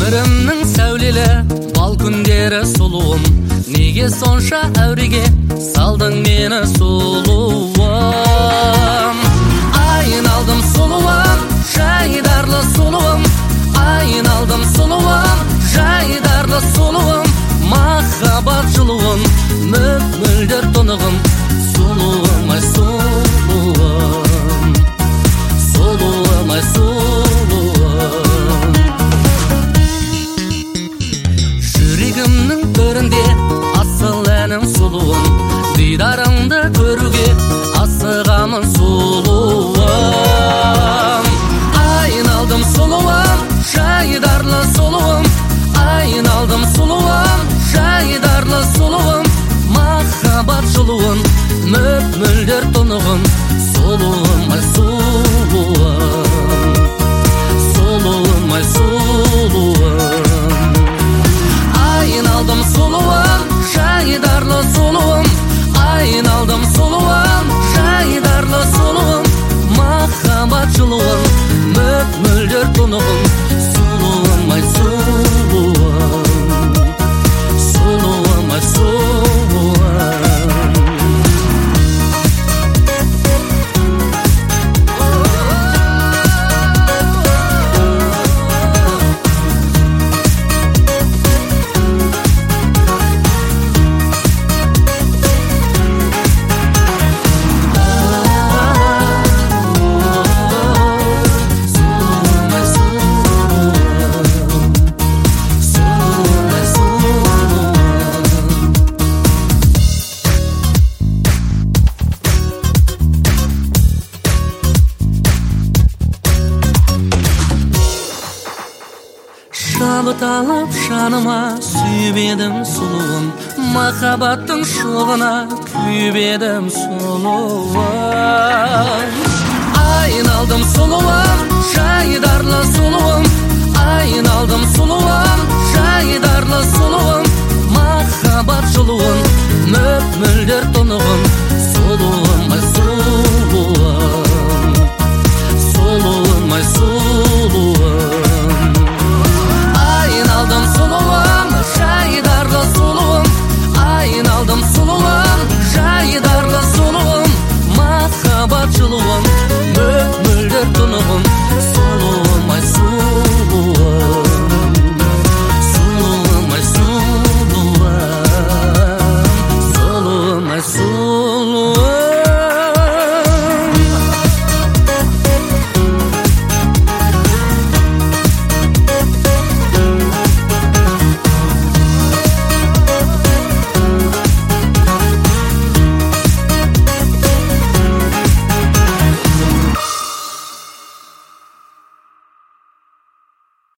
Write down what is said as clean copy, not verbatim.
өмірімнің сәулелі бал күндері сұлуым, неге сонша әуреге салдың мені сұлуым? Айналдым сұлуым, жайдарлы сұлуым, айналдым сұлуым, жайдарлы сұлуым, махаббат жылуым, мөп-мөлдір тұнығым, сұлуым, ай сұлуым, сұлуым, ай сұлуым. Жүрегімнің төрінде асыл әнім сұлуым, дидарыңды көруге асығамын сұлуым. Айналдым сұлуым, жайдарлы сұлуым, айналдым сұлуым, жайдарлы сұлуым, махаббат жылуым, мөп-мөлдір тұнығым, сұлуым, ай сұлуым, сұлуым, ай сұлуым. Айналдым сұлуым, жайдарлы сұлуым, айналдым сұлуым, жайдарлы сұлуым, махаббат жылуым, мөп-мөлдір тұнығым, сұлуым, ай сұлуым, сұлуым, ай сұлуым. Шабыт алып жаныма сүйіп едім сұлуым, махаббаттың шоғына күйіп едім сұлуым. Айналдым сұлуым,